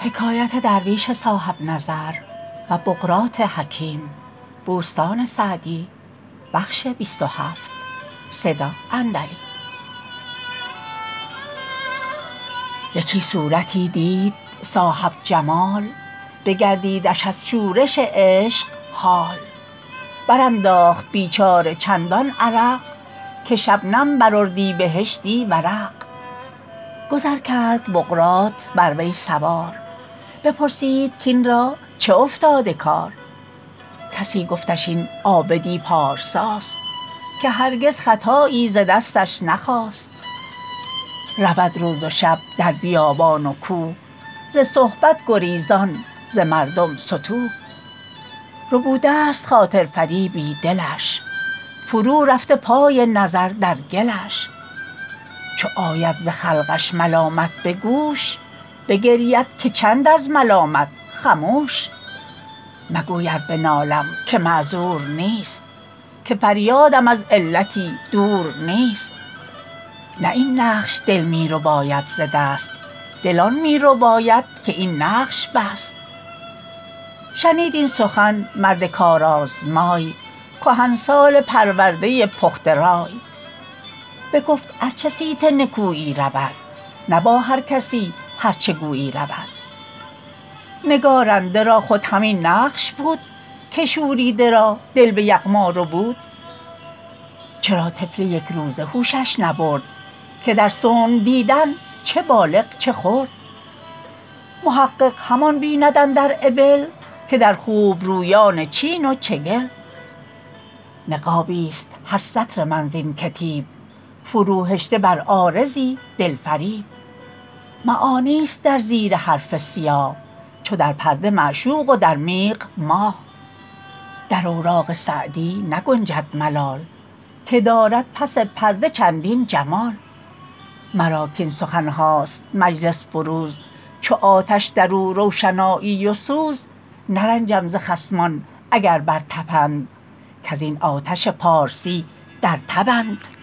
یکی صورتی دید صاحب جمال بگردیدش از شورش عشق حال برانداخت بیچاره چندان عرق که شبنم بر اردیبهشتی ورق گذر کرد بقراط بر وی سوار بپرسید کاین را چه افتاده کار کسی گفتش این عابدی پارساست که هرگز خطایی ز دستش نخاست رود روز و شب در بیابان و کوه ز صحبت گریزان ز مردم ستوه ربودست خاطر فریبی دلش فرو رفته پای نظر در گلش چو آید ز خلقش ملامت به گوش بگرید که چند از ملامت خموش مگوی ار بنالم که معذور نیست که فریادم از علتی دور نیست نه این نقش دل می رباید ز دست دل آن می رباید که این نقش بست شنید این سخن مرد کارآزمای کهنسال پرورده پخته رای بگفت ار چه صیت نکویی رود نه با هر کسی هر چه گویی رود نگارنده را خود همین نقش بود که شوریده را دل به یغما ربود چرا طفل یک روزه هوشش نبرد که در صنع دیدن چه بالغ چه خرد محقق همان بیند اندر ابل که در خوبرویان چین و چگل نقابیست هر سطر من زین کتیب فرو هشته بر عارضی دلفریب معانیست در زیر حرف سیاه چو در پرده معشوق و در میغ ماه در اوراق سعدی نگنجد ملال که دارد پس پرده چندین جمال مرا کاین سخنهاست مجلس فروز چو آتش در او روشنایی و سوز نرنجم ز خصمان اگر برتپند کز این آتش پارسی در تبند